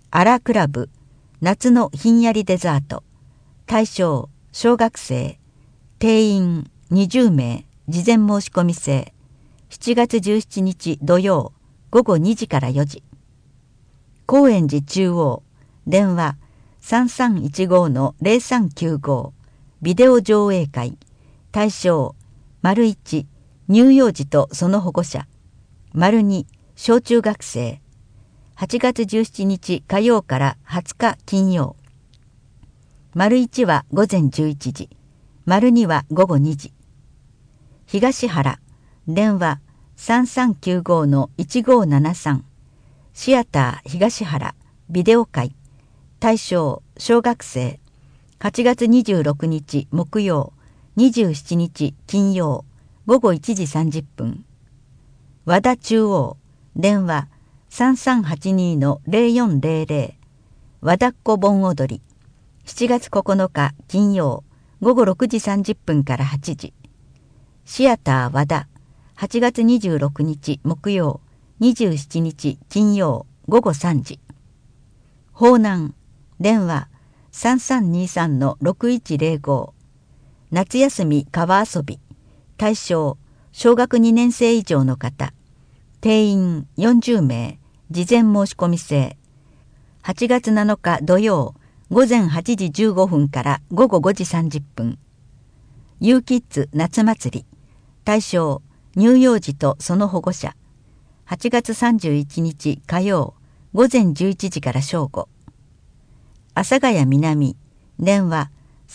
アラクラブ夏のひんやりデザート。対象小学生。定員20名。事前申し込み制。7月17日土曜午後2時から4時。高円寺中央。電話3315-0395。ビデオ上映会。対象 ① 乳幼児とその保護者。2小中学生。8月17日火曜から20日金曜。1は午前11時。2は午後2時。東原。電話3395-1573。シアター東原。ビデオ会。対象小学生。8月26日木曜、27日金曜、午後1時30分。和田中央。電話3382-0400。和田っ子盆踊り。7月9日金曜、午後6時30分から8時。シアター和田。8月26日木曜、27日金曜、午後3時。方南。電話3323-6105。夏休み川遊び。対象小学2年生以上の方。定員40名。事前申し込み制。8月7日土曜午前8時15分から午後5時30分。ユーキッズ夏祭り。対象乳幼児とその保護者。8月31日火曜午前11時から正午。阿佐ヶ谷南。電話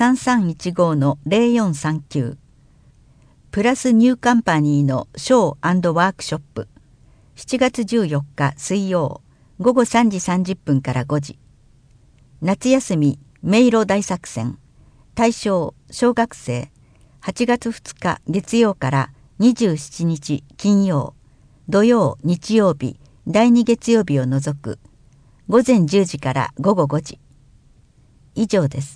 3315-0439。プラスニューカンパニーのショー&ワークショップ。7月14日水曜午後3時30分から5時。夏休み迷路大作戦。対象小学生。8月2日月曜から27日金曜、土曜日曜日第2月曜日を除く。午前10時から午後5時。以上です。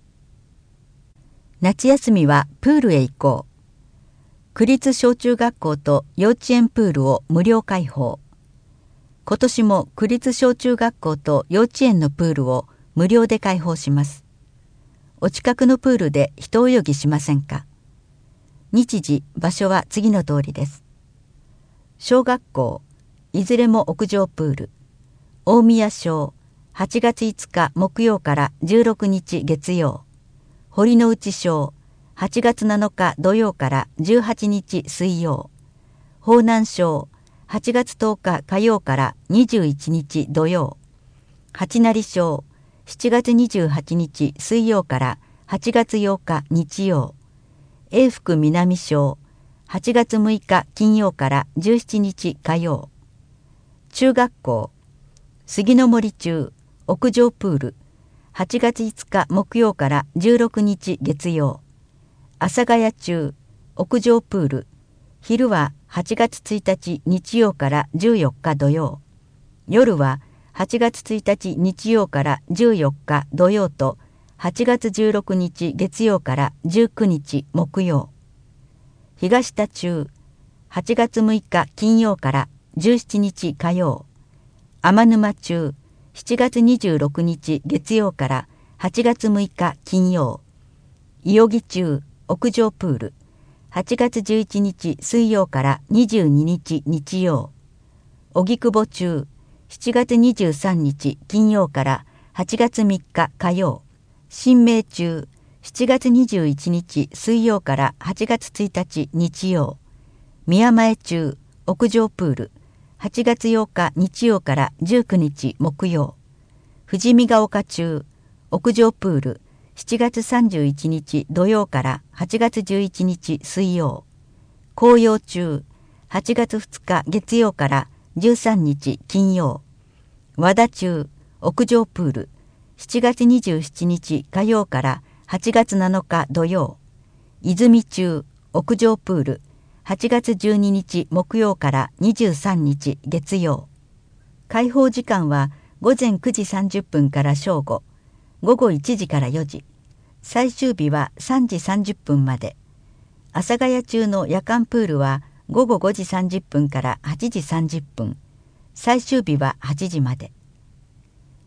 夏休みはプールへ行こう。区立小中学校と幼稚園プールを無料開放。今年も区立小中学校と幼稚園のプールを無料で開放します。お近くのプールで一泳ぎしませんか？日時、場所は次の通りです。小学校、いずれも屋上プール。大宮小、8月5日木曜から16日月曜。堀之内小、8月7日土曜から18日水曜。方南小、8月10日火曜から21日土曜。八成小、7月28日水曜から8月8日日曜。永福南小、8月6日金曜から17日火曜。中学校、杉の森中、屋上プール、8月5日木曜から16日月曜。阿佐ヶ谷中、屋上プール、昼は8月1日日曜から14日土曜。夜は8月1日日曜から14日土曜と8月16日月曜から19日木曜。東田中、8月6日金曜から17日火曜。天沼中、7月26日月曜から8月6日金曜。伊予木中、屋上プール、8月11日水曜から22日日曜。荻窪中、7月23日金曜から8月3日火曜。新明中、7月21日水曜から8月1日日曜。宮前中、屋上プール、8月8日日曜から19日木曜。富士見ヶ丘中、屋上プール、7月31日土曜から8月11日水曜。紅葉中、8月2日月曜から13日金曜。和田中、屋上プール、7月27日火曜から8月7日土曜。泉中、屋上プール、8月12日木曜から23日月曜。開放時間は午前9時30分から正午、午後1時から4時。最終日は3時30分まで。阿佐ヶ谷中の夜間プールは午後5時30分から8時30分。最終日は8時まで。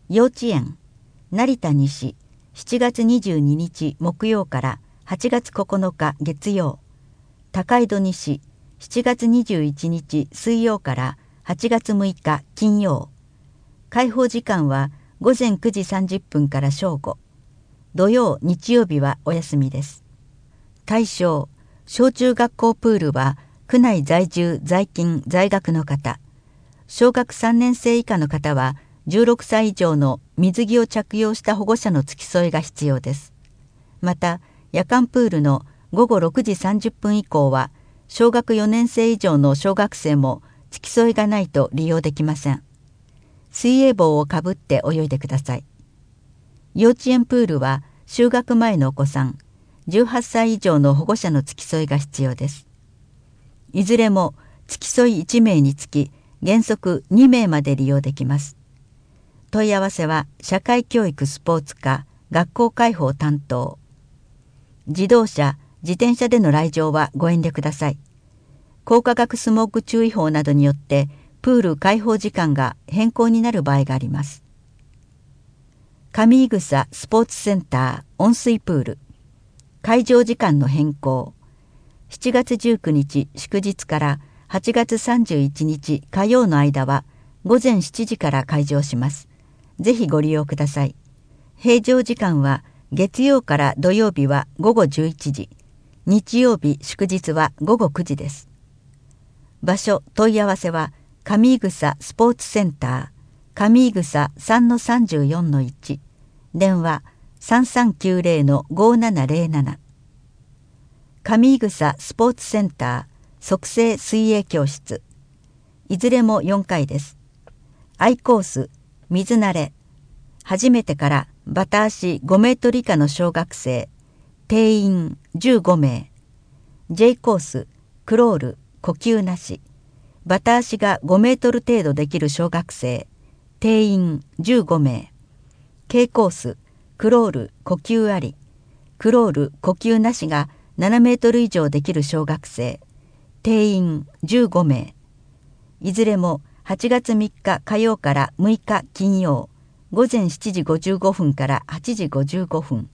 幼稚園成田西7月22日木曜から8月9日月曜、高井戸西7月21日水曜から8月6日金曜。開放時間は午前9時30分から正午。土曜日曜日はお休みです。対象小中学校プールは区内在住在勤在学の方、小学3年生以下の方は16歳以上の水着を着用した保護者の付き添いが必要です。また夜間プールの午後6時30分以降は小学4年生以上の小学生も付き添いがないと利用できません。水泳帽をかぶって泳いでください。幼稚園プールは就学前のお子さん、18歳以上の保護者の付き添いが必要です。いずれも付き添い1名につき原則2名まで利用できます。問い合わせは社会教育スポーツ課学校開放担当。自動車、自転車での来場はご遠慮ください。光化学スモーク注意報などによってプール開放時間が変更になる場合があります。上井草スポーツセンター温水プール開場時間の変更。7月19日祝日から8月31日火曜の間は午前7時から開場します。ぜひご利用ください。閉場時間は月曜から土曜日は午後11時、日曜日祝日は午後9時です。場所問い合わせは上井草スポーツセンター上井草 3-34-1 電話 3390-5707 上井草スポーツセンター即成水泳教室いずれも4回です。Iコース水慣れ初めてからバタ足5メートル以下の小学生定員15名 J コースクロール呼吸なしバタ足が5メートル程度できる小学生定員15名 K コースクロール呼吸ありクロール呼吸なしが7メートル以上できる小学生定員15名いずれも8月3日火曜から6日金曜午前7時55分から8時55分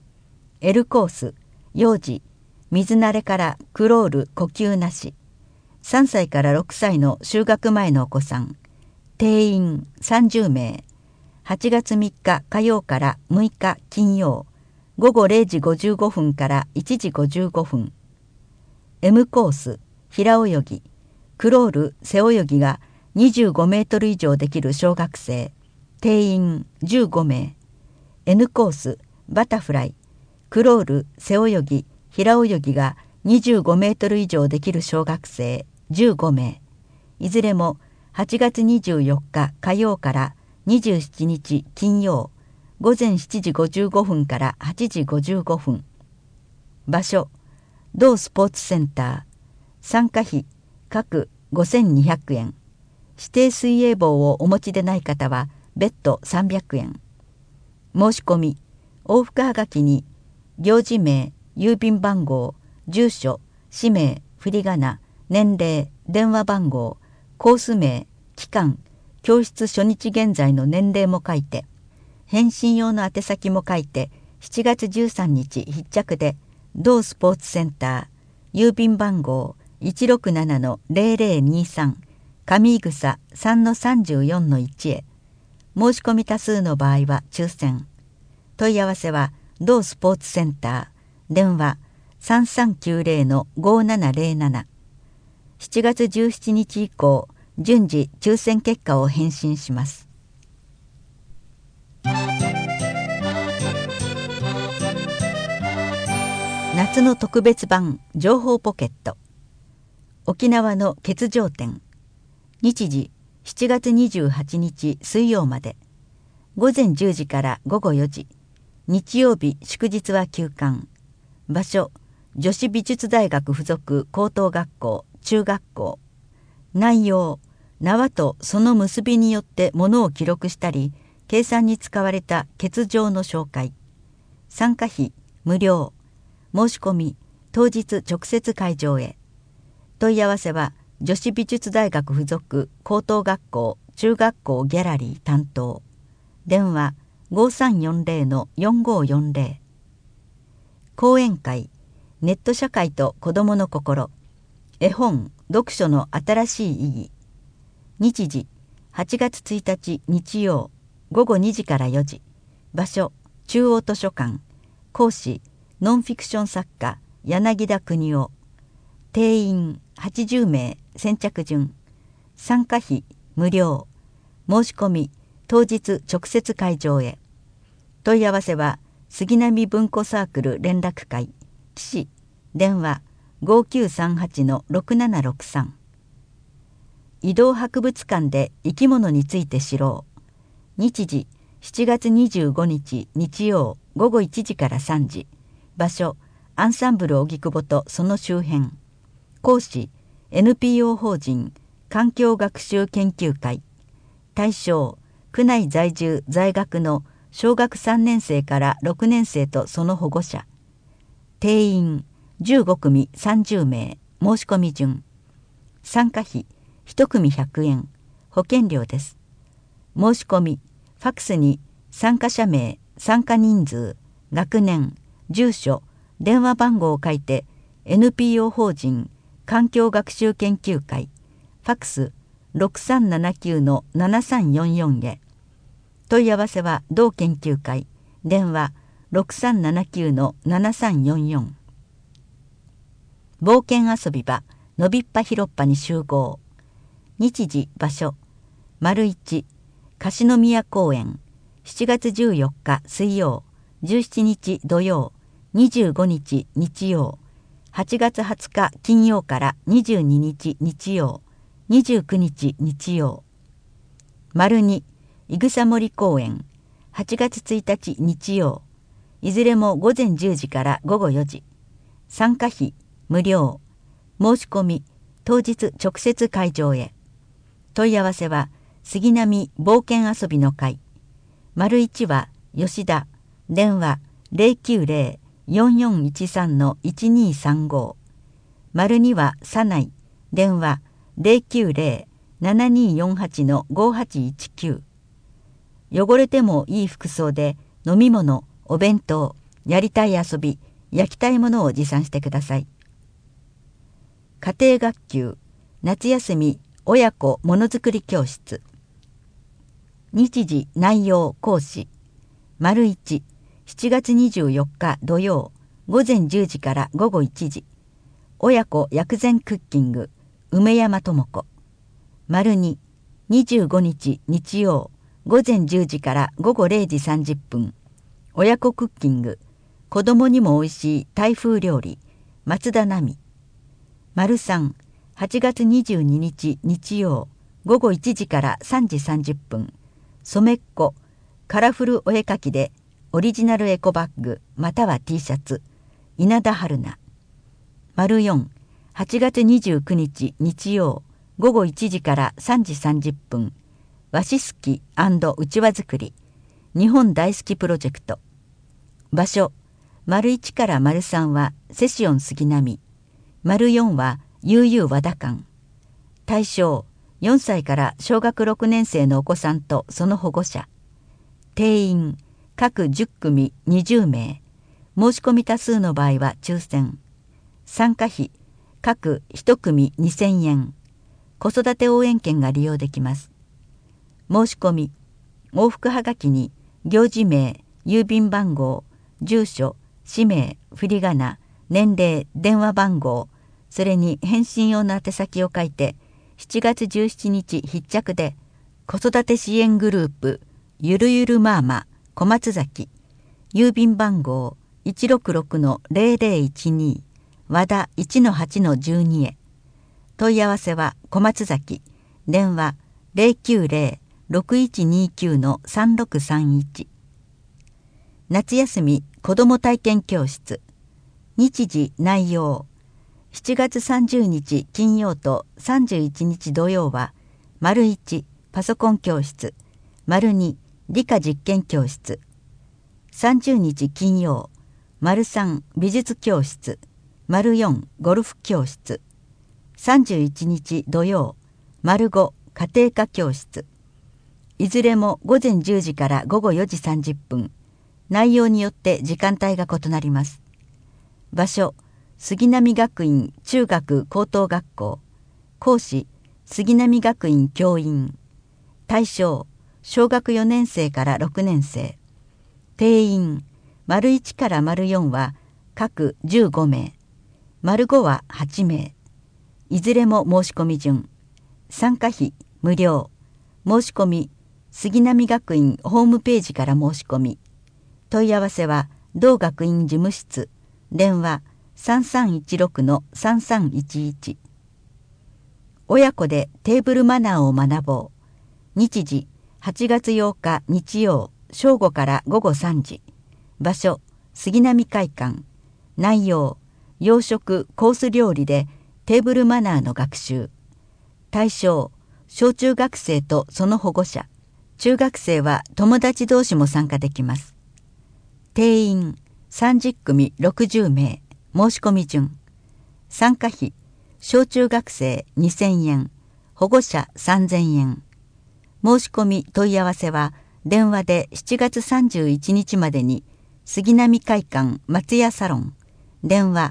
L コース幼児水慣れからクロール呼吸なし3歳から6歳の就学前のお子さん定員30名8月3日火曜から6日金曜午後0時55分から1時55分 M コース平泳ぎクロール背泳ぎが25メートル以上できる小学生定員15名 N コースバタフライクロール背泳ぎ平泳ぎが25メートル以上できる小学生15名いずれも8月24日火曜から27日金曜午前7時55分から8時55分場所同スポーツセンター参加費各5200円指定水泳帽をお持ちでない方は別途300円申し込み往復はがきに行事名郵便番号住所氏名振り仮名年齢電話番号コース名期間教室初日現在の年齢も書いて返信用の宛先も書いて7月13日必着で同スポーツセンター郵便番号 167-0023 上井草 3-34-1 へ申し込み多数の場合は抽選問い合わせは同スポーツセンター電話 3390-5707 7月17日以降順次抽選結果を返信します。夏の特別版情報ポケット沖縄の欠場展日時7月28日水曜まで午前10時から午後4時日曜日祝日は休館場所女子美術大学附属高等学校中学校内容縄とその結びによって物を記録したり計算に使われた欠場の紹介参加費無料申し込み当日直接会場へ問い合わせは女子美術大学附属高等学校中学校ギャラリー担当電話5340-4540。講演会、ネット社会と子どもの心、絵本、読書の新しい意義。日時、8月1日日曜、午後2時から4時。場所、中央図書館。講師、ノンフィクション作家、柳田邦夫。定員80名、先着順。参加費、無料。申し込み、当日直接会場へ。問い合わせは、杉並文庫サークル連絡会。岸、電話5938-6763。移動博物館で生き物について知ろう。日時、7月25日日曜午後1時から3時。場所、アンサンブル荻窪とその周辺。講師、NPO 法人環境学習研究会。対象、区内在住在学の小学3年生から6年生とその保護者。定員15組30名。申し込み順。参加費1組100円。保険料です。申し込み、ファックスに参加者名、参加人数、学年、住所、電話番号を書いて NPO 法人環境学習研究会、ファックス6379-7344へ。問い合わせは同研究会、電話6379-7344。冒険遊び場、のびっぱ広っぱに集合。日時、場所、丸1、樫宮公園、7月14日水曜、17日土曜、25日日曜、8月20日金曜から22日日曜、29日日曜。丸2、いぐさ森公園、8月1日日曜、いずれも午前10時から午後4時。参加費、無料。申し込み、当日直接会場へ。問い合わせは、杉並冒険遊びの会。丸1は吉田、電話090-4413-1235。丸2は佐内、電話090-7248-5819。汚れてもいい服装で飲み物、お弁当、やりたい遊び、焼きたいものを持参してください。家庭学級、夏休み親子ものづくり教室。日時、内容、講師。丸1、7月24日土曜、午前10時から午後1時。親子薬膳クッキング、梅山智子。丸2、25日日曜、午前10時から午後0時30分。親子クッキング、子供にもおいしいタイ風料理、松田奈美。丸3、8月22日日曜、午後1時から3時30分。染っ子、カラフルお絵かきでオリジナルエコバッグまたは T シャツ、稲田春菜。丸4、8月29日日曜、午後1時から3時30分。和紙すき&うちわ作り、日本大好きプロジェクト。場所、丸1から丸3はセシオン杉並。丸4は悠々和田館。対象、4歳から小学6年生のお子さんとその保護者。定員、各10組20名。申し込み多数の場合は抽選。参加費、各1組2000円。子育て応援券が利用できます。申し込み、往復はがきに行事名、郵便番号、住所、氏名、振り仮名、年齢、電話番号、それに返信用の宛先を書いて、7月17日必着で、子育て支援グループ、ゆるゆるマーマ、小松崎、郵便番号 166-0012、和田 1-8-12 へ。問い合わせは小松崎、電話090-6129-3631。夏休み子ども体験教室。日時、内容。7月30日金曜と31日土曜は、丸1、パソコン教室。丸2、理科実験教室。30日金曜、丸3、美術教室。丸4、ゴルフ教室。31日土曜、丸5、家庭科教室。 いずれも午前10時から午後4時30分。内容によって時間帯が異なります。場所、杉並学院中学高等学校。講師、杉並学院教員。対象、小学4年生から6年生。定員、丸1から丸4は各15名。丸5は8名。いずれも申し込み順。参加費無料。申し込み、杉並学院ホームページから申し込み。問い合わせは同学院事務室。電話3316-3311。親子でテーブルマナーを学ぼう。日時、8月8日日曜、正午から午後3時。場所、杉並会館。内容、洋食コース料理でテーブルマナーの学習。対象、小中学生とその保護者。中学生は友達同士も参加できます。定員、30組60名。申し込み順。参加費、小中学生2000円。保護者3000円。申し込み問い合わせは電話で7月31日までに杉並会館松屋サロン。電話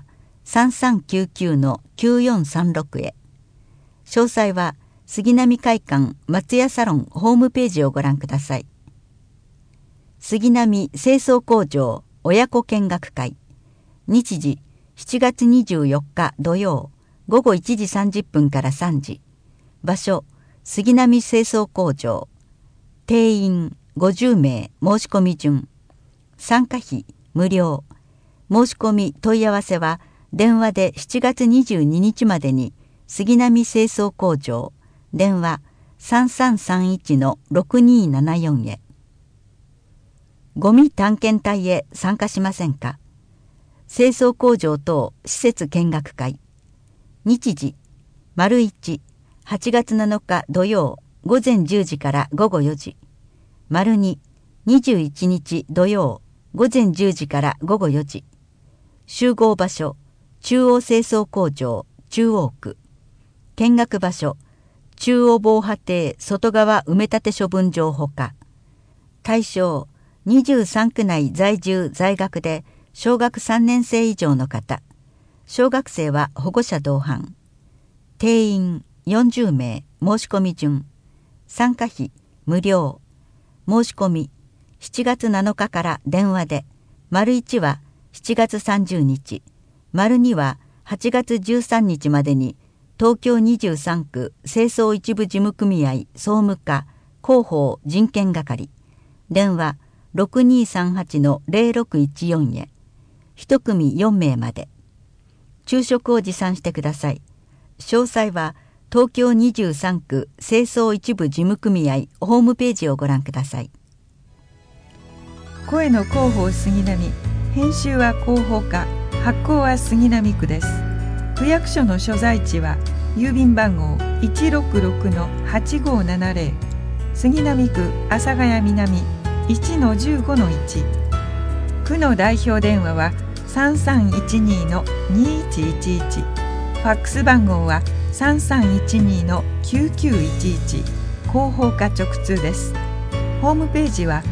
3399-9436へ。詳細は杉並会館松屋サロンホームページをご覧ください。杉並清掃工場親子見学会。日時、7月24日土曜、午後1時30分から3時。場所、杉並清掃工場。定員50名。申し込み順。参加費無料。申し込み問い合わせは電話で7月22日までに杉並清掃工場。電話3331-6274へ。ゴミ探検隊へ参加しませんか。清掃工場等施設見学会。日時、丸1、8月7日土曜、午前10時から午後4時。丸2、21日土曜、午前10時から午後4時。集合場所、中央清掃工場、中央区。見学場所、中央防波堤外側埋め立て処分場ほか。対象、23区内在住在学で小学3年生以上の方。小学生は保護者同伴。定員40名。申し込み順。参加費無料。申し込み7月7日から電話で。丸1は7月30日。丸2は8月13日までに東京23区清掃一部事務組合総務課広報人権係。電話6238-0614へ。一組4名まで。昼食を持参してください。詳細は東京23区清掃一部事務組合ホームページをご覧ください。 声の広報杉並、編集は広報課、発行は杉並区です。区役所の所在地は郵便番号 166-8570 杉並区阿佐ヶ谷南 1-15-1。区の代表電話は 3312-2111。ファックス番号は 3312-9911。広報課直通です。ホームページは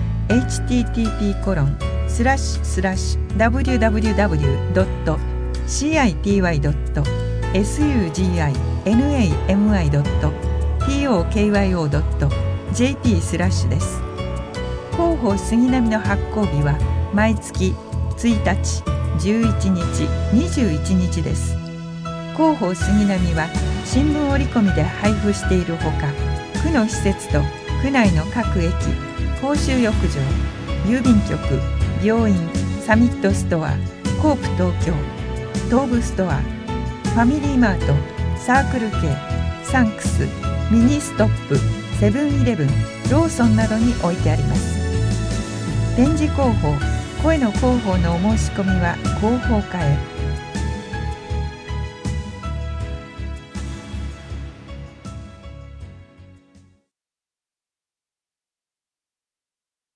http://www.cityynami.tokyo.jp/ です。広報杉並の発行日は毎月1日、11日、21日です。広報杉並は新聞折り込みで配布しているほか、区の施設と区内の各駅、公衆浴場、郵便局、病院、サミットストア、コープ東京、東武ストア、ファミリーマート、サークル系、サンクス、ミニストップ、セブンイレブン、ローソンなどに置いてあります。電磁広報、声の広報のお申し込みは広報課へ。